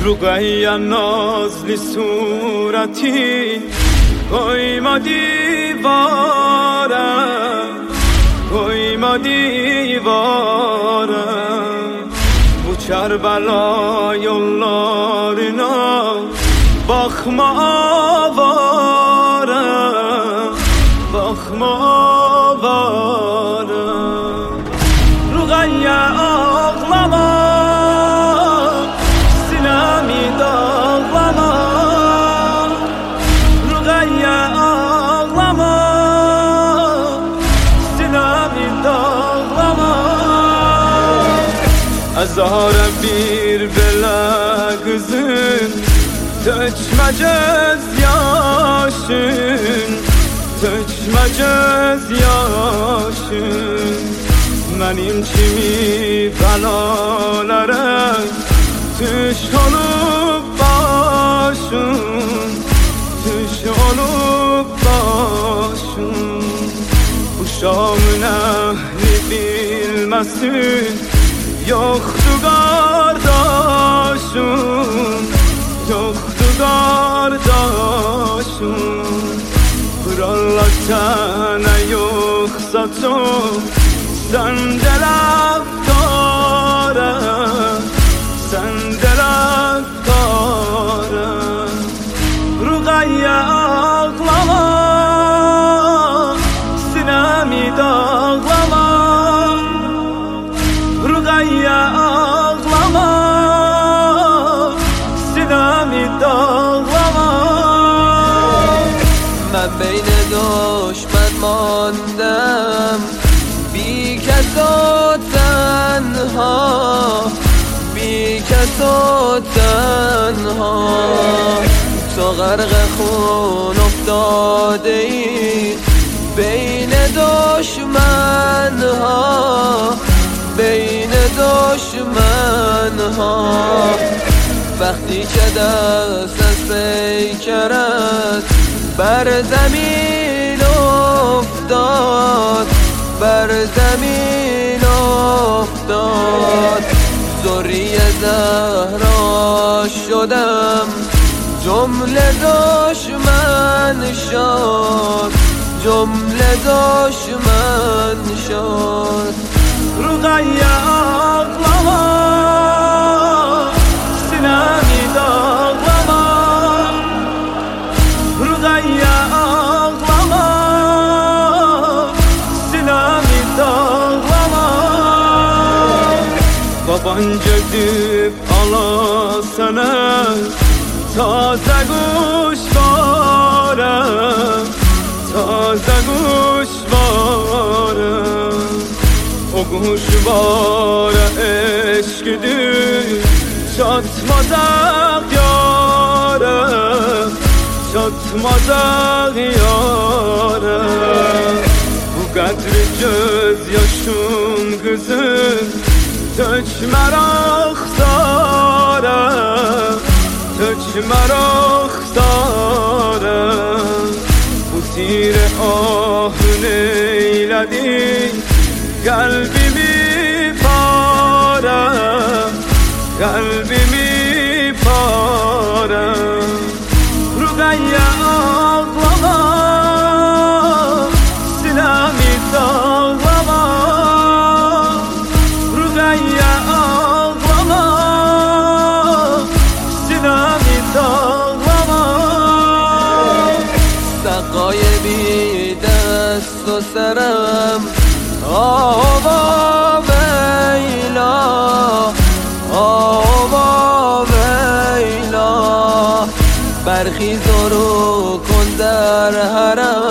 رقیه نازلی صورتی قیما دیوارم قیما دیوارم bu Kərbəla yollarına baxma avaram baxma avaram Ruqayyə ağlama sinəmi dağlama Ruqayyə ağlama sinəmi dağlama Azara bir belə qızın tökmə göz yaşın tökmə göz yaşın Mənim kimi bəlalara düş olub başın düş olub başın Uşağın əhli bilməsin Yoxdur qardaşım Yoxdur qardaşım Qırarlar sənə yoxsa çox Sən də rəftarə Sən də rəftarə Ruqayyə ağlama Sinəmi dağlama Ruqayyə ağlama Sinəmi dağlama Mən beynə düşmən ماندم بی کس و تنها بی کس و تنها تو غرق خون افتاده ای بین دشمنها بین دشمنها وقتی که دست از پیکرت بر زمین افتاد بر زمین افتاد ذری زهرا شدم جمله دشمن شد جمله دشمن شد Ruqayyə ağlama sinəmi dağlama Ruqayyə ağlama sinəmi dağlama Baban gedib ala sənə tazə quşlarım tazə quşlarım O quşlara eşqidir çatmazaq yara çatmazaq yara Bu qədri göz yaşın qızın tökmər axsara tökmər axsara Bu tir ahın eylədi Kalbimi para kalbimi para Ruqayyə ağlama sinəmi dağlama Ruqayyə ağlama sinəmi dağlama سقای بی دست و سرم آوا ویلا آوا ویلا برخیز و رو کن در حرم